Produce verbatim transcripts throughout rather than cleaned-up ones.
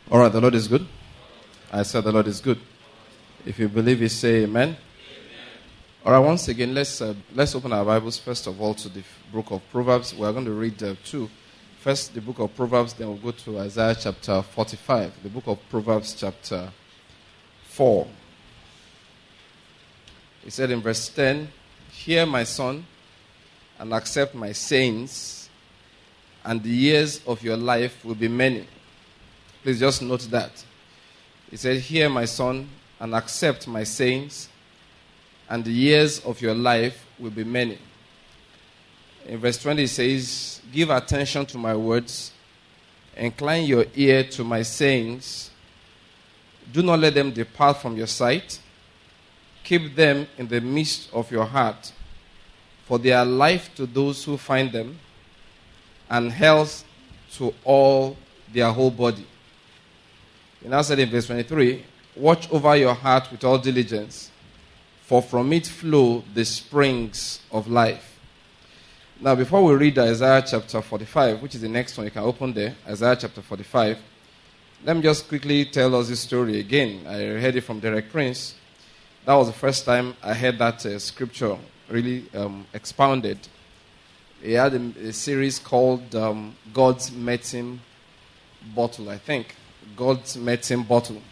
All right, the Lord is good. I said the Lord is good. If you believe it, say amen. Amen. All right, once again, let's uh, let's open our Bibles first of all to the book of Proverbs. We are going to read uh, two. First, the book of Proverbs, then we'll go to Isaiah chapter forty-five. The book of Proverbs chapter four. He said in verse ten, "Hear, my son, and accept my sayings, and the years of your life will be many." Please just note that. He said, "Hear, my son, and accept my sayings, and the years of your life will be many." In verse twenty, it says, "Give attention to my words, incline your ear to my sayings. Do not let them depart from your sight. Keep them in the midst of your heart, for they are life to those who find them, and health to all their whole body." He now said in verse twenty-three, "Watch over your heart with all diligence, for from it flow the springs of life." Now, before we read Isaiah chapter forty-five, which is the next one, you can open there, Isaiah chapter forty-five. Let me just quickly tell us this story again. I heard it from Derek Prince. That was the first time I heard that uh, scripture really um, expounded. He had a, a series called um, God's Medicine Bottle, I think. God's Medicine Bottle.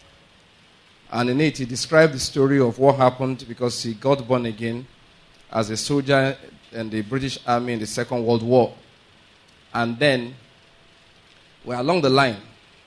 And in it, he described the story of what happened because he got born again as a soldier in the British Army in the Second World War. And then, well, along the line,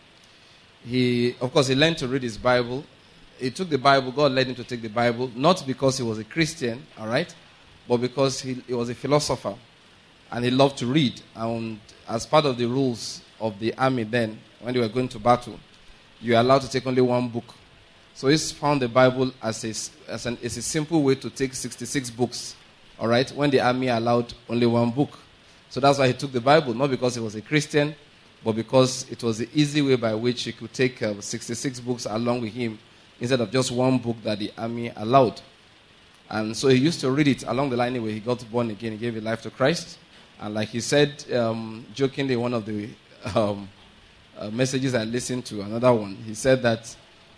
he, of course, he learned to read his Bible. He took the Bible, God led him to take the Bible, not because he was a Christian, all right, but because he, he was a philosopher. And he loved to read. And as part of the rules of the army then, when they were going to battle, you are allowed to take only one book. So he's found the Bible as a, as, an, as a simple way to take sixty-six books, all right, when the army allowed only one book. So that's why he took the Bible, not because he was a Christian, but because it was the easy way by which he could take uh, sixty-six books along with him instead of just one book that the army allowed. And so he used to read it along the line where he got born again. He gave his life to Christ. And like he said, um, jokingly, one of the um, uh, messages I listened to, another one, he said that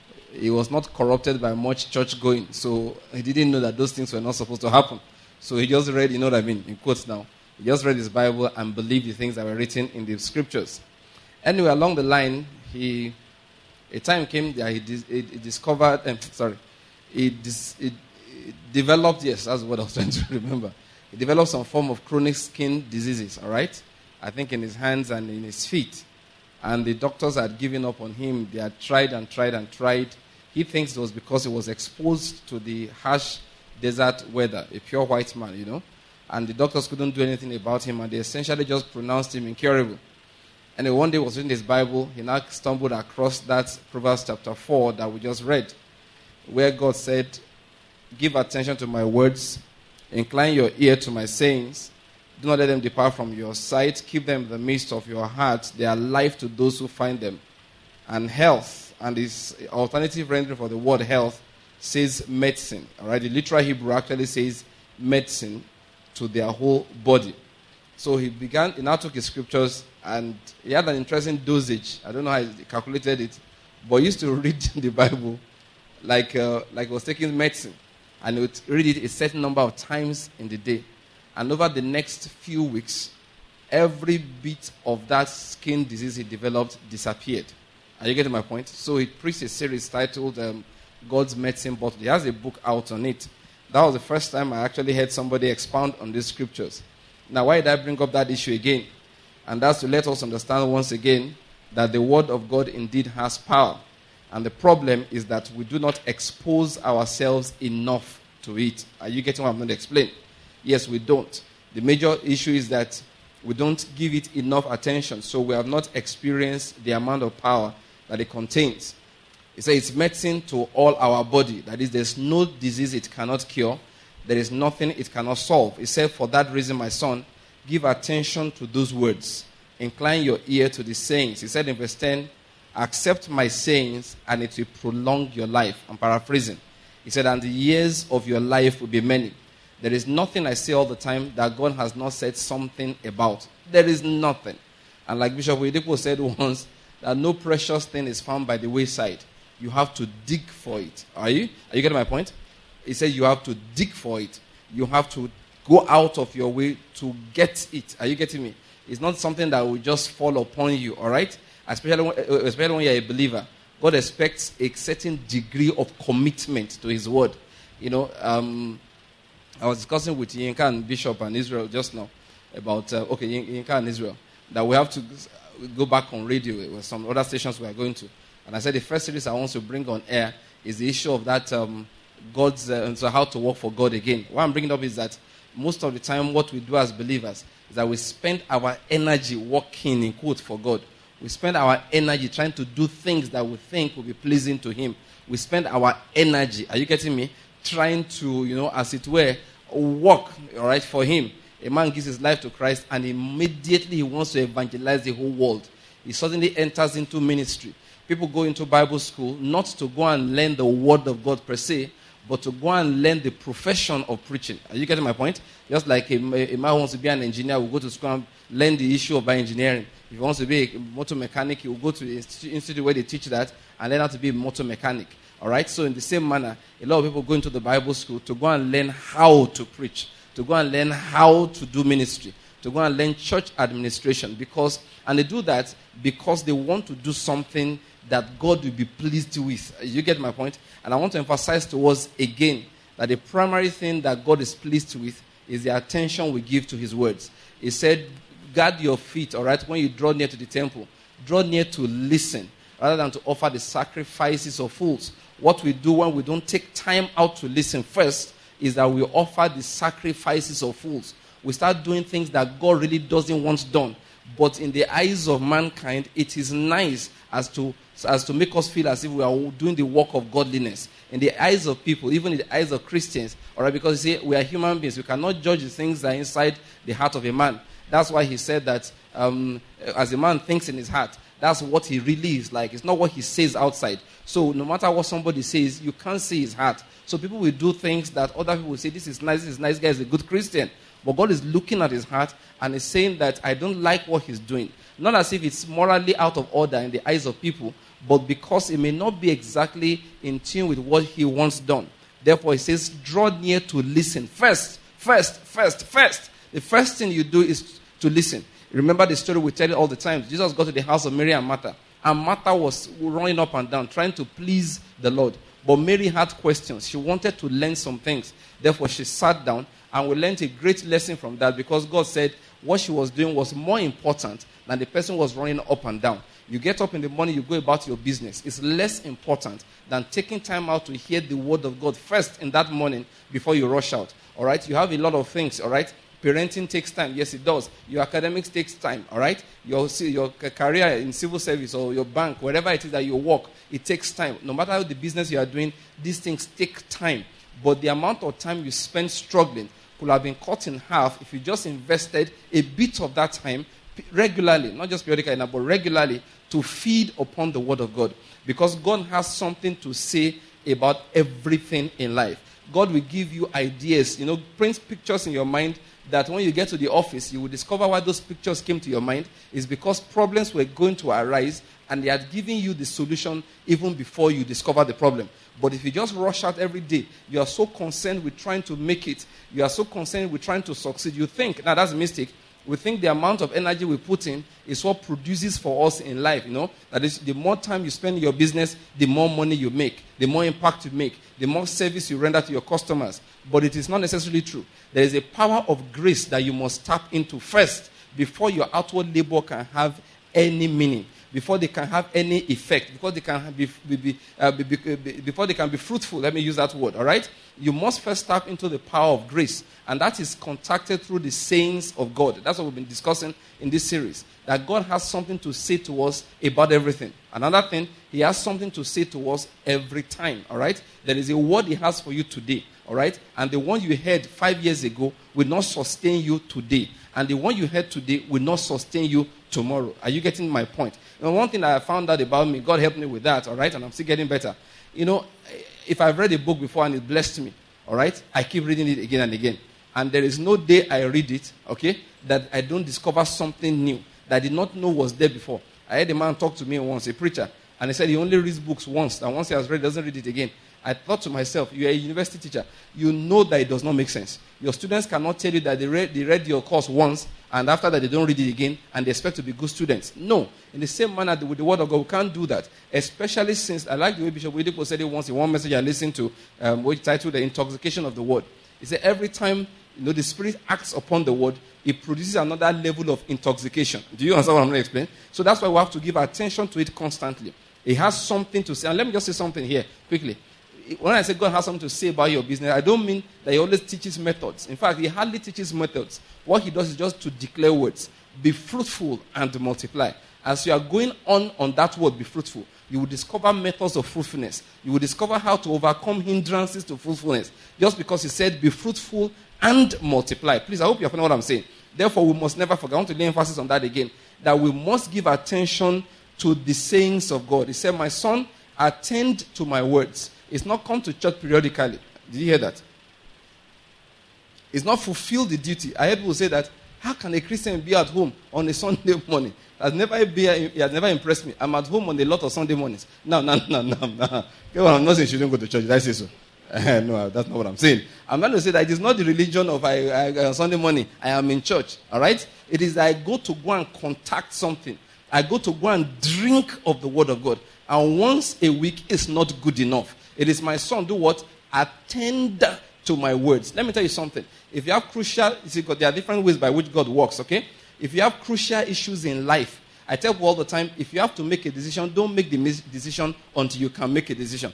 he was not corrupted by much church going. So he didn't know that those things were not supposed to happen. So he just read, you know what I mean, in quotes now. He just read his Bible and believed the things that were written in the scriptures. Anyway, along the line, he, a time came that he, dis, he, he discovered, um, sorry, he, dis, he, he developed, yes, that's what I was trying to remember. He developed some form of chronic skin diseases, all right? I think in his hands and in his feet. And the doctors had given up on him. They had tried and tried and tried. He thinks it was because he was exposed to the harsh desert weather, a pure white man, you know. And the doctors couldn't do anything about him, and they essentially just pronounced him incurable. And one day he was reading his Bible. He now stumbled across that Proverbs chapter four that we just read, where God said, "Give attention to my words, incline your ear to my sayings. Do not let them depart from your sight. Keep them in the midst of your heart. They are life to those who find them, and health." And this alternative rendering for the word health says medicine. All right, the literal Hebrew actually says medicine to their whole body. So he began, he now took his scriptures, and he had an interesting dosage. I don't know how he calculated it, but he used to read the Bible like, uh, like he was taking medicine. And he would read it a certain number of times in the day. And over the next few weeks, every bit of that skin disease he developed disappeared. Are you getting my point? So he preached a series titled um, God's Medicine Bottle. He has a book out on it. That was the first time I actually heard somebody expound on these scriptures. Now, why did I bring up that issue again? And that's to let us understand once again that the word of God indeed has power. And the problem is that we do not expose ourselves enough to it. Are you getting what I'm going to explain? Yes, we don't. The major issue is that we don't give it enough attention, so we have not experienced the amount of power that it contains. It says it's medicine to all our body. That is, there's no disease it cannot cure. There is nothing it cannot solve. It said, "For that reason, my son, give attention to those words. Incline your ear to the sayings." He said in verse ten, "Accept my sayings, and it will prolong your life." I'm paraphrasing. He said, "And the years of your life will be many." There is nothing I say all the time that God has not said something about. There is nothing. And like Bishop Oyedepo said once, that no precious thing is found by the wayside. You have to dig for it. Are you? Are you getting my point? He said you have to dig for it. You have to go out of your way to get it. Are you getting me? It's not something that will just fall upon you, all right? Especially when, especially when you're a believer. God expects a certain degree of commitment to his word. You know, um, I was discussing with Yinka and Bishop and Israel just now about, uh, okay, Yinka and Israel, that we have to go back on radio with some other stations we are going to. And I said the first series I want to bring on air is the issue of that um, God's, uh, so how to work for God again. What I'm bringing up is that most of the time what we do as believers is that we spend our energy working, in quote, for God. We spend our energy trying to do things that we think will be pleasing to him. We spend our energy, are you getting me? Trying to, you know, as it were, work, all right, for him. A man gives his life to Christ and immediately he wants to evangelize the whole world. He suddenly enters into ministry. People go into Bible school not to go and learn the word of God per se, but to go and learn the profession of preaching. Are you getting my point? Just like a, a man who wants to be an engineer will go to school and learn the issue of bioengineering. If he wants to be a motor mechanic, he will go to the institute where they teach that and learn how to be a motor mechanic. All right? So in the same manner, a lot of people go into the Bible school to go and learn how to preach, to go and learn how to do ministry, to go and learn church administration. Because, and they do that because they want to do something that God will be pleased with. You get my point? And I want to emphasize to us again that the primary thing that God is pleased with is the attention we give to his words. He said, guard your feet, all right, when you draw near to the temple. Draw near to listen rather than to offer the sacrifices of fools. What we do when we don't take time out to listen first is that we offer the sacrifices of fools. We start doing things that God really doesn't want done. But in the eyes of mankind, it is nice as to as to make us feel as if we are doing the work of godliness. In the eyes of people, even in the eyes of Christians, all right, because you see, we are human beings. We cannot judge the things that are inside the heart of a man. That's why he said that um, as a man thinks in his heart, that's what he really is like. It's not what he says outside. So no matter what somebody says, you can't see his heart. So people will do things that other people will say, this is nice, this is nice, guy is a good Christian. But God is looking at his heart and is saying that I don't like what he's doing. Not as if it's morally out of order in the eyes of people, but because it may not be exactly in tune with what he wants done. Therefore, he says, draw near to listen. First, first, first, first. The first thing you do is to listen. Remember the story we tell it all the time. Jesus got to the house of Mary and Martha. And Martha was running up and down, trying to please the Lord. But Mary had questions. She wanted to learn some things. Therefore, she sat down, and we learned a great lesson from that because God said what she was doing was more important than the person who was running up and down. You get up in the morning, you go about your business. It's less important than taking time out to hear the word of God first in that morning before you rush out. All right? You have a lot of things, all right? Parenting takes time. Yes, it does. Your academics takes time, all right? Your, your career in civil service or your bank, wherever it is that you work, it takes time. No matter how the business you are doing, these things take time. But the amount of time you spend struggling could have been cut in half if you just invested a bit of that time regularly, not just periodically, but regularly, to feed upon the word of God. Because God has something to say about everything in life. God will give you ideas, you know, print pictures in your mind that when you get to the office, you will discover why those pictures came to your mind is because problems were going to arise and they had given you the solution even before you discover the problem. But if you just rush out every day, you are so concerned with trying to make it, you are so concerned with trying to succeed, you think, now that's a mistake. We think the amount of energy we put in is what produces for us in life, you know. That is, the more time you spend in your business, the more money you make, the more impact you make, the more service you render to your customers. But it is not necessarily true. There is a power of grace that you must tap into first before your outward labor can have any meaning, before they can have any effect, before they can be, be, uh, be, be, before they can be fruitful. Let me use that word, all right? You must first tap into the power of grace, and that is contacted through the sayings of God. That's what we've been discussing in this series, that God has something to say to us about everything. Another thing, he has something to say to us every time, all right? There is a word he has for you today, all right? And the one you heard five years ago will not sustain you today, and the one you heard today will not sustain you tomorrow. Are you getting my point? And one thing that I found out about me, God helped me with that, all right? And I'm still getting better. You know, if I've read a book before and it blessed me, all right, I keep reading it again and again. And there is no day I read it, okay, that I don't discover something new that I did not know was there before. I had a man talk to me once, a preacher, and he said he only reads books once, and once he has read, doesn't read it again. I thought to myself, you are a university teacher. You know that it does not make sense. Your students cannot tell you that they read, they read your course once, and after that they don't read it again, and they expect to be good students. No. In the same manner with the Word of God, we can't do that. Especially since, I like the way Bishop Oyedepo said it once in one message I listened to, um, which titled The Intoxication of the Word. He said every time you know, the Spirit acts upon the Word, it produces another level of intoxication. Do you understand what I'm going to explain? So that's why we have to give attention to it constantly. It has something to say. And let me just say something here, quickly. When I say God has something to say about your business, I don't mean that he always teaches methods. In fact, he hardly teaches methods. What he does is just to declare words. Be fruitful and multiply. As you are going on on that word, be fruitful, you will discover methods of fruitfulness. You will discover how to overcome hindrances to fruitfulness. Just because he said, be fruitful and multiply. Please, I hope you're following what I'm saying. Therefore, we must never forget. I want to lay emphasis on that again. That we must give attention to the sayings of God. He said, my son, attend to my words. It's not come to church periodically. Did you hear that? It's not fulfill the duty. I heard people say that, how can a Christian be at home on a Sunday morning? It has never, be, it has never impressed me. I'm at home on a lot of Sunday mornings. No, no, no, no, no. I'm not saying you shouldn't go to church. Did I say so? No, that's not what I'm saying. I'm going to say that it is not the religion of I, I, on Sunday morning, I am in church. All right? It is that I go to go and contact something. I go to go and drink of the word of God. And once a week is not good enough. It is my son, do what? Attend to my words. Let me tell you something. If you have crucial, you see, there are different ways by which God works, okay? If you have crucial issues in life, I tell people all the time, if you have to make a decision, don't make the decision until you can make a decision.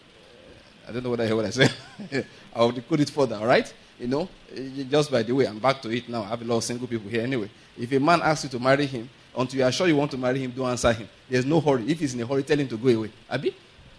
I don't know what I hear what I said. I'll decode it further, all right? You know, just by the way, I'm back to it now. I have a lot of single people here anyway. If a man asks you to marry him, until you are sure you want to marry him, don't answer him. There's no hurry. If he's in a hurry, tell him to go away. Abi?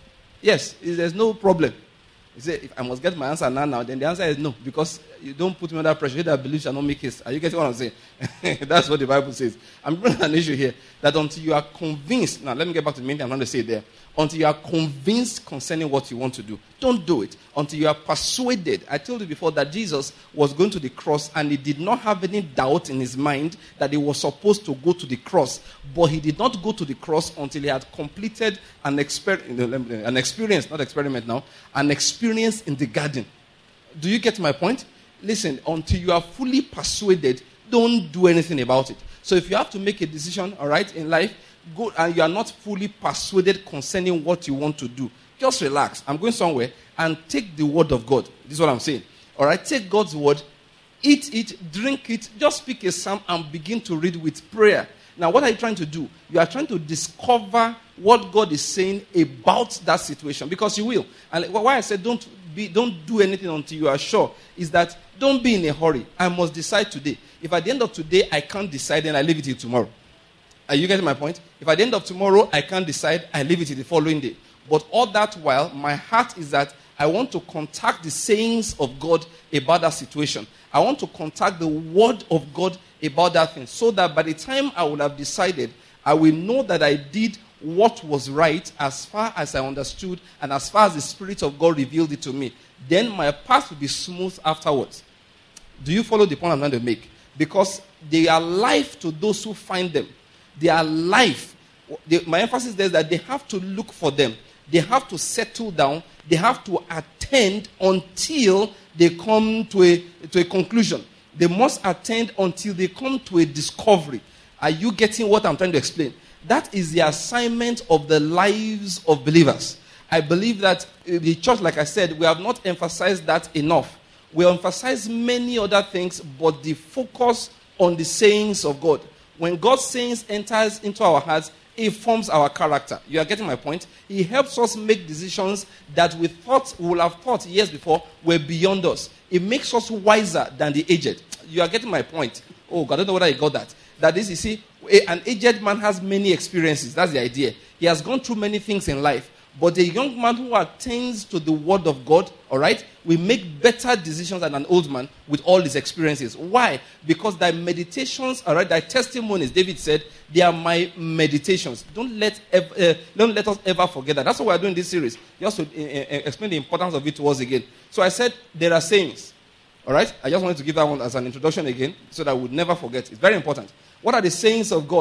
Yes, there's no problem. You say, if I must get my answer now, now, then the answer is no, because you don't put me under pressure. He that believes shall not make haste. Are you getting what I'm saying? That's what the Bible says. I'm bringing an issue here, that until you are convinced, now let me get back to the main thing I'm trying to say there. Until you are convinced concerning what you want to do, don't do it. Until you are persuaded. I told you before that Jesus was going to the cross and he did not have any doubt in his mind that he was supposed to go to the cross. But he did not go to the cross until he had completed an, exper- an experience, not experiment now, an experience in the garden. Do you get my point? Listen, until you are fully persuaded, don't do anything about it. So if you have to make a decision, all right, in life, go and you are not fully persuaded concerning what you want to do, just relax. I'm going somewhere and take the word of God. This is what I'm saying. All right, take God's word, eat it, drink it, just speak a psalm and begin to read with prayer. Now, what are you trying to do? You are trying to discover what God is saying about that situation, because you will. And why I said don't be, don't do anything until you are sure is that don't be in a hurry. I must decide today. If at the end of today I can't decide, then I leave it till tomorrow. Are you getting my point? If at the end of tomorrow I can't decide, I leave it till the following day. But all that while, my heart is that I want to contact the sayings of God about that situation. I want to contact the word of God about that thing, so that by the time I will have decided, I will know that I did what was right as far as I understood and as far as the Spirit of God revealed it to me. Then my path will be smooth afterwards. Do you follow the point I'm trying to make? Because they are life to those who find them. They are life. They, my emphasis there is that they have to look for them. They have to settle down. They have to attend until they come to a, to a conclusion. They must attend until they come to a discovery. Are you getting what I'm trying to explain? That is the assignment of the lives of believers. I believe that the church, like I said, we have not emphasized that enough. We emphasize many other things, but the focus on the sayings of God. When God's sayings enters into our hearts, it forms our character. You are getting my point? He helps us make decisions that we thought, we would have thought years before were beyond us. It makes us wiser than the aged. You are getting my point? Oh, God, I don't know whether I got that. That is, you see, an aged man has many experiences. That's the idea. He has gone through many things in life. But a young man who attains to the word of God, all right, will make better decisions than an old man with all his experiences. Why? Because thy meditations, all right, thy testimonies, David said, they are my meditations. Don't let ever, uh, don't let us ever forget that. That's what we are doing this series, just to uh, uh, explain the importance of it to us again. So I said there are sayings, all right. I just wanted to give that one as an introduction again, so that we would never forget. It's very important. What are the sayings of God?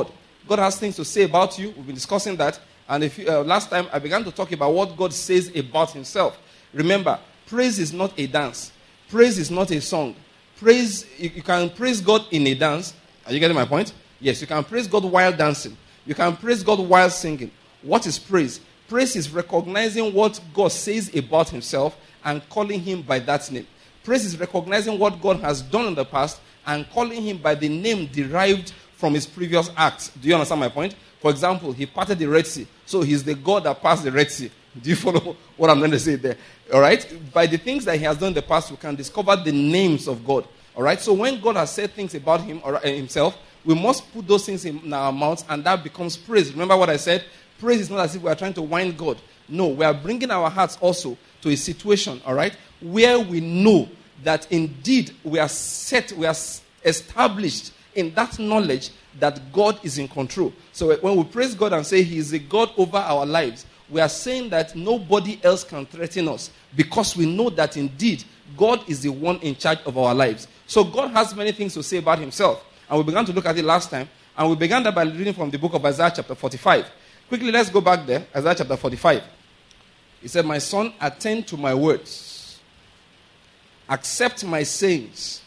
God has things to say about you. We've been discussing that. And if you, uh, last time I began to talk about what God says about himself. Remember, praise is not a dance. Praise is not a song. Praise, you, you can praise God in a dance. Are you getting my point? Yes, you can praise God while dancing. You can praise God while singing. What is praise? Praise is recognizing what God says about himself and calling him by that name. Praise is recognizing what God has done in the past and calling him by the name derived from his previous acts. Do you understand my point? For example, he parted the Red Sea. So he's the God that passed the Red Sea. Do you follow what I'm going to say there? All right? By the things that he has done in the past, we can discover the names of God. All right? So when God has said things about him or himself, we must put those things in our mouths, and that becomes praise. Remember what I said? Praise is not as if we are trying to whine God. No, we are bringing our hearts also to a situation, all right, where we know that indeed we are set, we are established in that knowledge that God is in control. So when we praise God and say he is a God over our lives, we are saying that nobody else can threaten us because we know that indeed God is the one in charge of our lives. So God has many things to say about himself. And we began to look at it last time. And we began that by reading from the book of Isaiah chapter forty-five. Quickly, let's go back there. Isaiah chapter forty-five. He said, my son, attend to my words. Accept my sayings.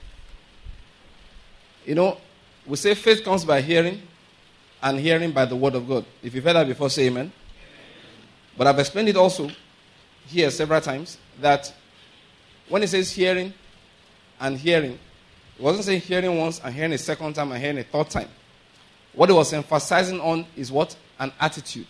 You know, we say faith comes by hearing, and hearing by the word of God. If you've heard that before, say amen. Amen. But I've explained it also here several times that when it says hearing and hearing, it wasn't saying hearing once and hearing a second time and hearing a third time. What it was emphasizing on is what? An attitude.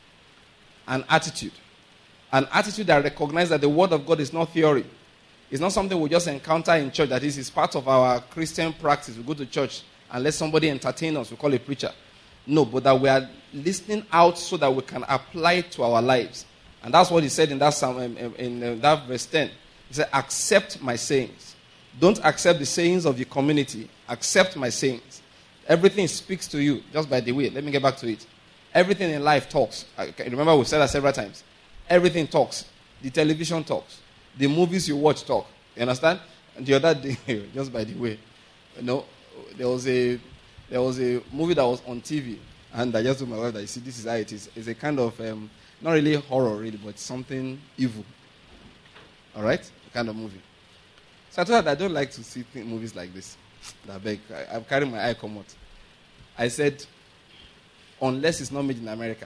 An attitude. An attitude that recognizes that the word of God is not theory. It's not something we just encounter in church. That is, it's part of our Christian practice. We go to church and let somebody entertain us. We call a preacher. No, but that we are listening out so that we can apply it to our lives. And that's what he said in that psalm, in, in, in that verse ten. He said, accept my sayings. Don't accept the sayings of your community. Accept my sayings. Everything speaks to you. Just by the way, let me get back to it. Everything in life talks. I remember we've said that several times. Everything talks. The television talks. The movies you watch talk. You understand? And the other day, just by the way, you know, there was a there was a movie that was on T V, and I just told my wife that, you see, this is how it is. It's a kind of um, not really horror, really, but something evil. All right, a kind of movie. So I told her that I don't like to see th- movies like this. I beg, I, I'm carrying my eye come out. I said, unless it's not made in America,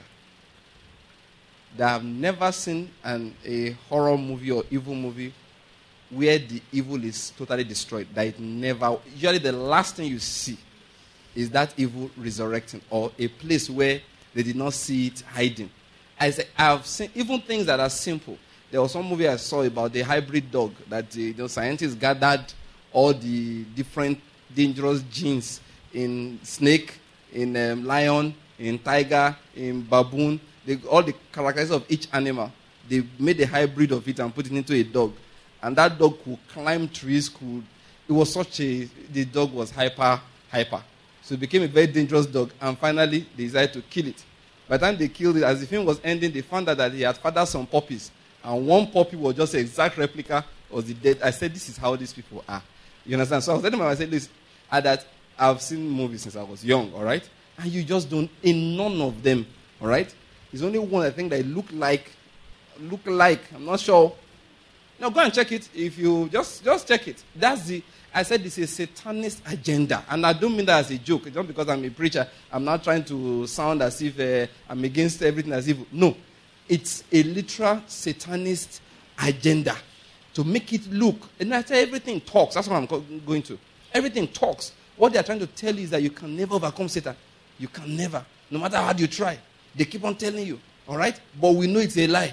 that I've never seen an, a horror movie or evil movie where the evil is totally destroyed. That it never, usually the last thing you see is that evil resurrecting, or a place where they did not see it hiding. I say, I've seen even things that are simple. There was some movie I saw about the hybrid dog that the, the scientists gathered all the different dangerous genes in snake, in um, lion, in tiger, in baboon. They, all the characteristics of each animal. They made a hybrid of it and put it into a dog. And that dog could climb trees. Could It was such a... The dog was hyper, hyper. So it became a very dangerous dog. And finally, they decided to kill it. By the time they killed it, as the film was ending, they found out that he had fathered some puppies. And one puppy was just an exact replica of the dead. I said, this is how these people are. You understand? So I was telling my wife, I said, listen, I, that I've seen movies since I was young, all right? And you just don't... In none of them, all right? There's only one, I think, that look like... Look like... I'm not sure... No, go and check it. If you just just check it. That's the, I said this is a satanist agenda. And I don't mean that as a joke. Just because I'm a preacher, I'm not trying to sound as if uh, I'm against everything as evil. No. It's a literal satanist agenda to make it look. And I say everything talks. That's what I'm going to. Everything talks. What they are trying to tell you is that you can never overcome Satan. You can never. No matter how you try. They keep on telling you. All right? But we know it's a lie.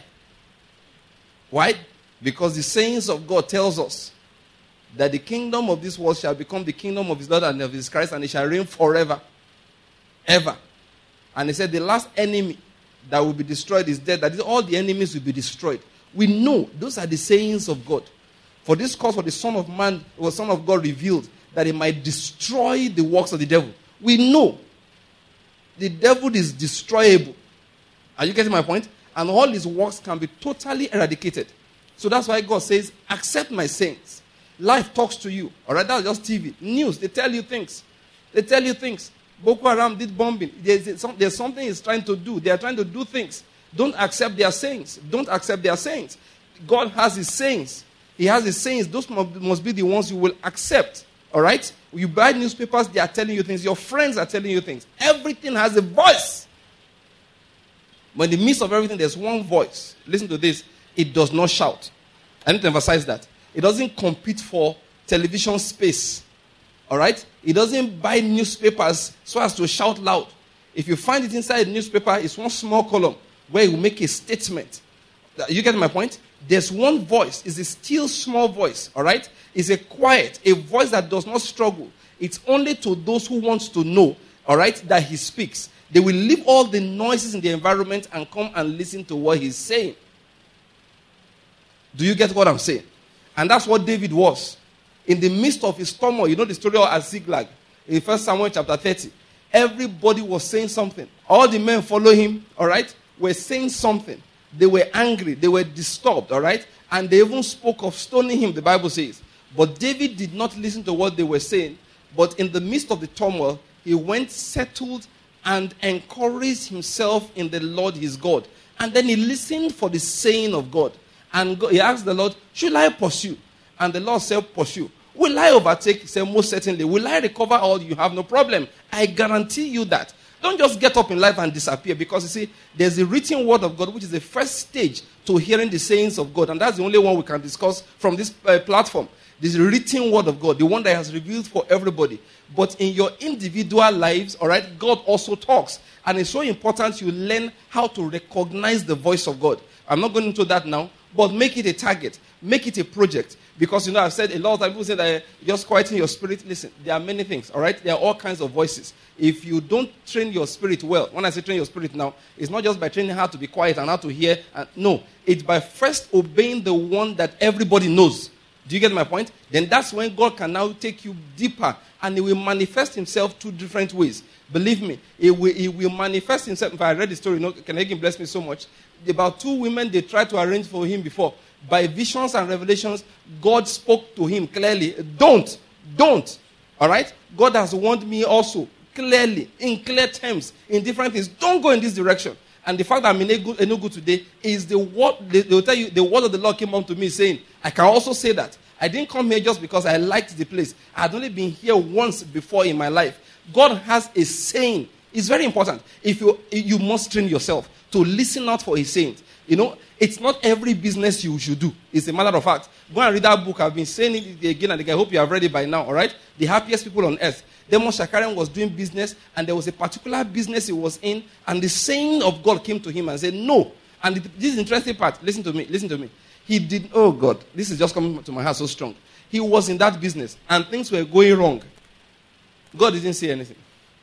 Why? Because the sayings of God tells us that the kingdom of this world shall become the kingdom of his Lord and of his Christ, and it shall reign forever. Ever. And he said the last enemy that will be destroyed is death. That is, all the enemies will be destroyed. We know those are the sayings of God. For this cause, for the Son of Man, or Son of God revealed, that he might destroy the works of the devil. We know the devil is destroyable. Are you getting my point? And all his works can be totally eradicated. So that's why God says, accept my sayings. Life talks to you. All right, that's just T V. News, they tell you things. They tell you things. Boko Haram did bombing. There's, there's something he's trying to do. They are trying to do things. Don't accept their sayings. Don't accept their sayings. God has his sayings. He has his sayings. Those must be the ones you will accept. All right? You buy newspapers, they are telling you things. Your friends are telling you things. Everything has a voice. But in the midst of everything, there's one voice. Listen to this. It does not shout. I need to emphasize that. It doesn't compete for television space. All right? It doesn't buy newspapers so as to shout loud. If you find it inside a newspaper, it's one small column where it will make a statement. You get my point? There's one voice. It's a still small voice. All right? It's a quiet, a voice that does not struggle. It's only to those who want to know, all right, that he speaks. They will leave all the noises in the environment and come and listen to what he's saying. Do you get what I'm saying? And that's what David was. In the midst of his turmoil, you know the story of Ziklag in First Samuel chapter thirty. Everybody was saying something. All the men follow him, all right, were saying something. They were angry. They were disturbed, all right? And they even spoke of stoning him, the Bible says. But David did not listen to what they were saying. But in the midst of the turmoil, he went settled and encouraged himself in the Lord his God. And then he listened for the saying of God. And God, he asked the Lord, should I pursue? And the Lord said, pursue. Will I overtake? He said, most certainly. Will I recover all? You have no problem. I guarantee you that. Don't just get up in life and disappear, because you see, there's the written word of God, which is the first stage to hearing the sayings of God. And that's the only one we can discuss from this uh, platform. This written word of God, the one that has revealed for everybody. But in your individual lives, all right, God also talks. And it's so important you learn how to recognize the voice of God. I'm not going into that now, but make it a target. Make it a project. Because, you know, I've said a lot of people say that just quieting your spirit. Listen, there are many things, all right? There are all kinds of voices. If you don't train your spirit well, when I say train your spirit now, it's not just by training how to be quiet and how to hear. And, no, it's by first obeying the one that everybody knows. Do you get my point? Then that's when God can now take you deeper, and he will manifest himself two different ways. Believe me, he will, he will manifest himself. If I read the story, you know, can Hagin bless me so much? About two women they tried to arrange for him before. By visions and revelations, God spoke to him clearly. Don't, don't. All right? God has warned me also clearly, in clear terms, in different things. Don't go in this direction. And the fact that I'm in Enugu today is the word, they will tell you, the word of the Lord came unto me saying, I can also say that. I didn't come here just because I liked the place. I had only been here once before in my life. God has a saying. It's very important. If you, you must train yourself to listen out for his sayings. You know, it's not every business you should do. It's a matter of fact. Go and read that book. I've been saying it again and again. I hope you have read it by now, all right? The Happiest People on Earth. Demos Shakarian was doing business, and there was a particular business he was in, and the saying of God came to him and said, no. And this is the interesting part. Listen to me. Listen to me. He did, oh God, this is just coming to my heart so strong. He was in that business, and things were going wrong. God didn't say anything.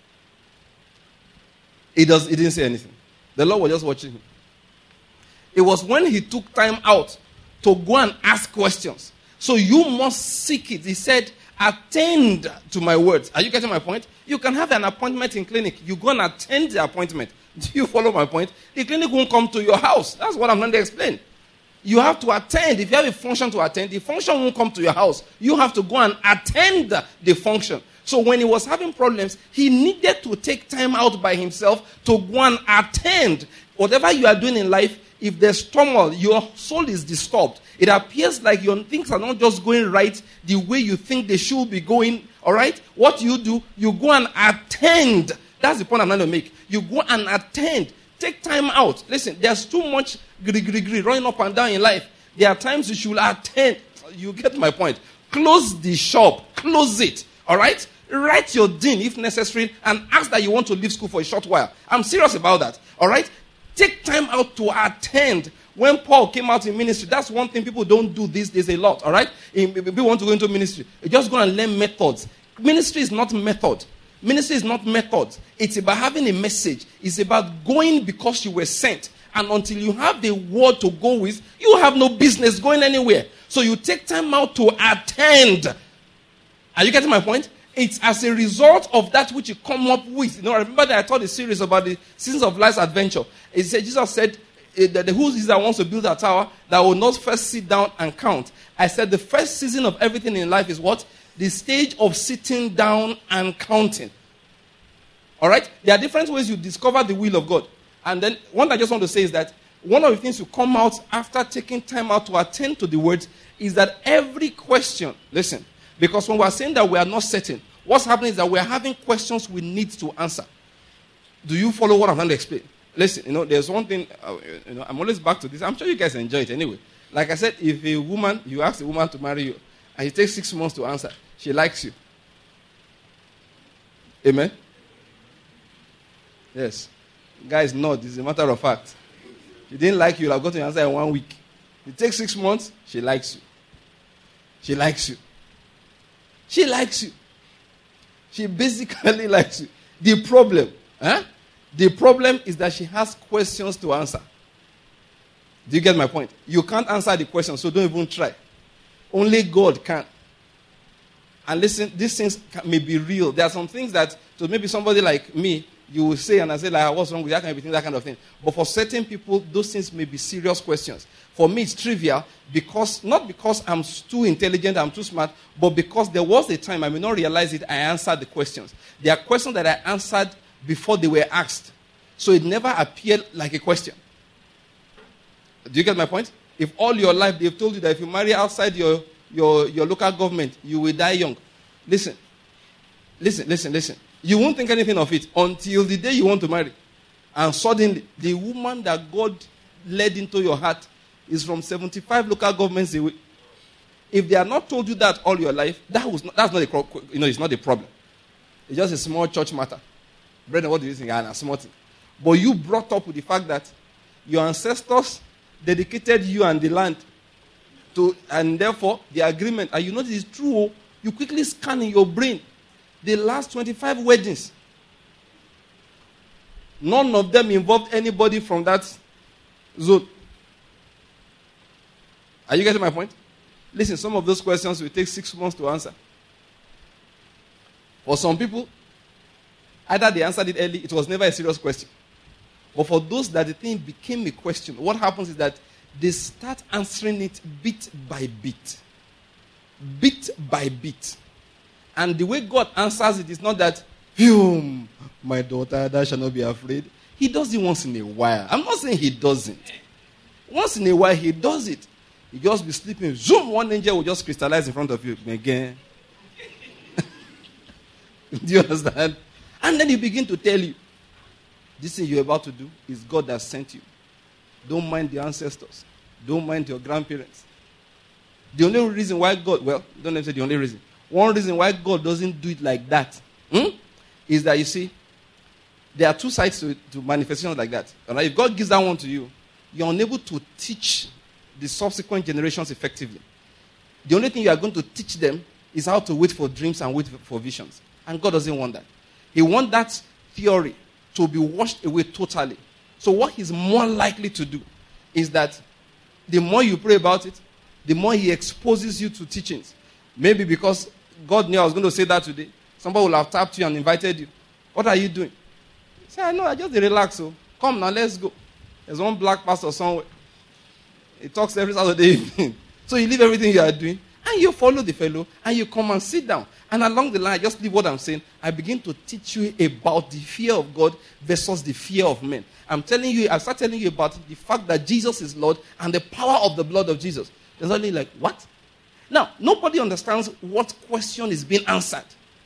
He, does, he didn't say anything. The Lord was just watching him. It was when he took time out to go and ask questions. So you must seek it. He said, attend to my words. Are you getting my point? You can have an appointment in clinic. You go and attend the appointment. Do you follow my point? The clinic won't come to your house. That's what I'm going to explain. You have to attend. If you have a function to attend, the function won't come to your house. You have to go and attend the function. So when he was having problems, he needed to take time out by himself to go and attend. Whatever you are doing in life, if there's turmoil, your soul is disturbed. It appears like your things are not just going right the way you think they should be going. All right? What you do, you go and attend. That's the point I'm trying to make. You go and attend. Take time out. Listen, there's too much gri-gri-gri running up and down in life. There are times you should attend. You get my point. Close the shop. Close it. All right? Write your dean if necessary and ask that you want to leave school for a short while. I'm serious about that. All right? Take time out to attend. When Paul came out in ministry, that's one thing people don't do these days a lot. All right? If people want to go into ministry, you just go and learn methods. Ministry is not method. Ministry is not methods. It's about having a message. It's about going because you were sent. And until you have the word to go with, you have no business going anywhere. So you take time out to attend. Are you getting my point? It's as a result of that which you come up with. You know, I remember that I taught a series about the seasons of life's adventure. It said, Jesus said, that the who is that wants to build a tower that will not first sit down and count. I said the first season of everything in life is what? The stage of sitting down and counting. All right? There are different ways you discover the will of God. And then one I just want to say is that one of the things to come out after taking time out to attend to the words is that every question, listen, because when we're saying that we are not certain, what's happening is that we're having questions we need to answer. Do you follow what I'm trying to explain? Listen, you know, there's one thing, uh, you know, I'm always back to this. I'm sure you guys enjoy it anyway. Like I said, if a woman, you ask a woman to marry you, and it takes six months to answer, she likes you. Amen? Yes. Guys, no, this is a matter of fact. She didn't like you, you'll have got to answer in one week. It takes six months, she likes you. She likes you. She likes you. She basically likes you. The problem, huh? The problem is that she has questions to answer. Do you get my point? You can't answer the question, so don't even try. Only God can. And listen, these things can, may be real. There are some things that, so maybe somebody like me, you will say, and I say, like, what's wrong with that kind of thing, that kind of thing. But for certain people, those things may be serious questions. For me, it's trivial, because not because I'm too intelligent, I'm too smart, but because there was a time, I may not realize it, I answered the questions. There are questions that I answered before they were asked. So it never appeared like a question. Do you get my point? If all your life they've told you that if you marry outside your, your, your local government, you will die young. Listen. Listen, listen, listen. You won't think anything of it until the day you want to marry. And suddenly, the woman that God led into your heart is from seventy-five local governments away. If they have not told you that all your life, that was not, that's not a, you know, it's not a problem. It's just a small church matter. Brethren, what do you think? Ah, small thing. But you brought up with the fact that your ancestors dedicated you and the land to, and therefore the agreement, and you know this is true, you quickly scan in your brain the last twenty-five weddings. None of them involved anybody from that zone. Are you getting my point? Listen, some of those questions will take six months to answer. For some people, either they answered it early, it was never a serious question. But for those that the thing became a question, what happens is that they start answering it bit by bit. Bit by bit. And the way God answers it is not that, phew, my daughter, thou shalt not be afraid. He does it once in a while. I'm not saying he doesn't. Once in a while, he does it. You just be sleeping. Zoom, one angel will just crystallize in front of you again. Do you understand? And then he begin to tell you, this thing you're about to do is God that sent you. Don't mind the ancestors. Don't mind your grandparents. The only reason why God, well, don't let me say the only reason. One reason why God doesn't do it like that hmm, is that, you see, there are two sides to, to manifestations like that. All right? If God gives that one to you, you're unable to teach the subsequent generations effectively. The only thing you are going to teach them is how to wait for dreams and wait for visions. And God doesn't want that. He wants that theory to be washed away totally. So what he's more likely to do is that the more you pray about it, the more he exposes you to teachings. Maybe because God knew I was going to say that today, somebody will have tapped you and invited you. What are you doing? Say, I know, I just relax. So come now, let's go. There's one black pastor somewhere. He talks every Saturday evening. So you leave everything you are doing, and you follow the fellow, and you come and sit down. And along the line, I just leave what I'm saying. I begin to teach you about the fear of God versus the fear of men. I'm telling you, I start telling you about the fact that Jesus is Lord and the power of the blood of Jesus. There's only like, what? Now, nobody understands what question is being answered.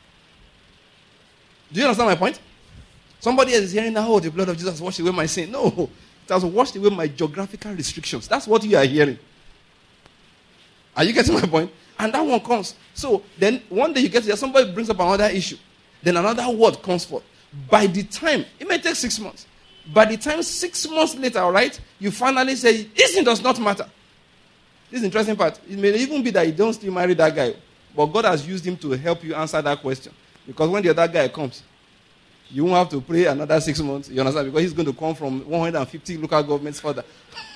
Do you understand my point? Somebody else is hearing now, oh, the blood of Jesus washed away my sin. No, it has washed away my geographical restrictions. That's what you are hearing. Are you getting my point? And that one comes. So then one day you get there, somebody brings up another issue. Then another word comes forth. By the time, it may take six months. By the time six months later, all right, you finally say, this thing does not matter. This is the interesting part. It may even be that you don't still marry that guy. But God has used him to help you answer that question. Because when the other guy comes, you won't have to pray another six months. You understand? Because he's going to come from one hundred fifty local governments further.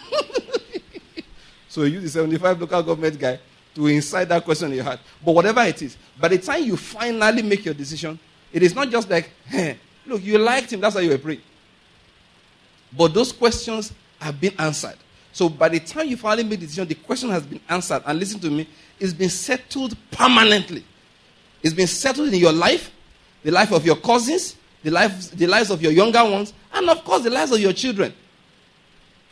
So you use the seventy-five local government guy to incite that question in your heart. But whatever it is, by the time you finally make your decision, it is not just like, hey, look, you liked him, that's why you were praying. But those questions have been answered. So by the time you finally make the decision, the question has been answered. And listen to me, it's been settled permanently. It's been settled in your life, the life of your cousins, the the lives, the lives of your younger ones, and of course the lives of your children.